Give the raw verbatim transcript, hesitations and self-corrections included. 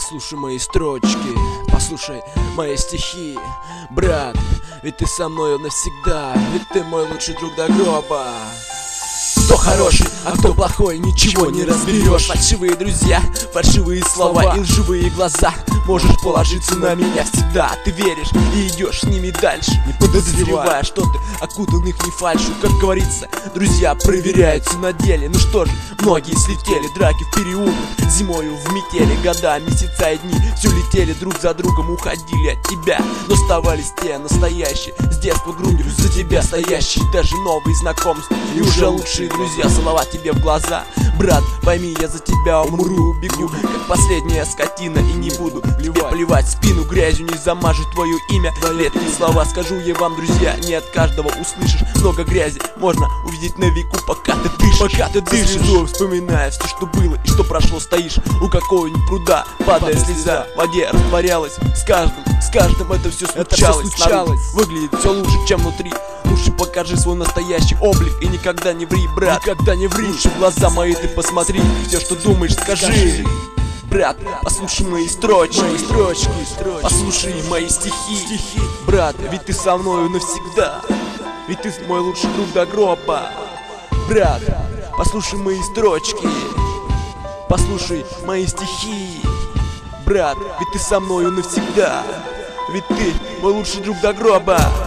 послушай мои строчки, послушай мои стихи, брат, ведь ты со мною навсегда, ведь ты мой лучший друг до гроба. Кто хороший, а кто плохой, ничего не разберешь. Фальшивые друзья, фальшивые слова и лживые глаза. Можешь положиться на меня всегда. Ты веришь и идешь с ними дальше, не подозревая, что ты окутан их не фальшью. Как говорится, друзья проверяются на деле. Ну что же, многие слетели, драки в переулках, зимою в метели, года, месяца и дни все летели друг за другом, уходили от тебя. Но оставались те настоящие, с детства грудью за тебя стоящие. Даже новые знакомства и уже лучшие друзья, целовать тебе в глаза. Брат, пойми, я за тебя умру, бегу, как последняя скотина, и не буду тебе плевать в спину, грязью не замажу твое имя. Редкие слова скажу я вам, друзья, не от каждого услышишь. Много грязи можно увидеть на веку, пока ты дышишь. Пока ты дышишь, вспоминая все, что было и что прошло, стоишь у какого-нибудь пруда, падая слеза в воде растворялась. С каждым, с каждым это все случалось, это случалось. Выглядит все лучше, чем внутри. Лучше покажи свой настоящий облик и никогда не ври, брат, никогда не ври. Лучше в глаза мои ты посмотри, все, что думаешь, скажи. Брат, послушай мои строчки, мои строчки, послушай мои стихи, стихи. Брат, ведь ты со мною навсегда, ведь ты мой лучший друг до гроба. Брат, послушай мои строчки, послушай мои стихи. Брат, ведь ты со мною навсегда, ведь ты мой лучший друг до гроба.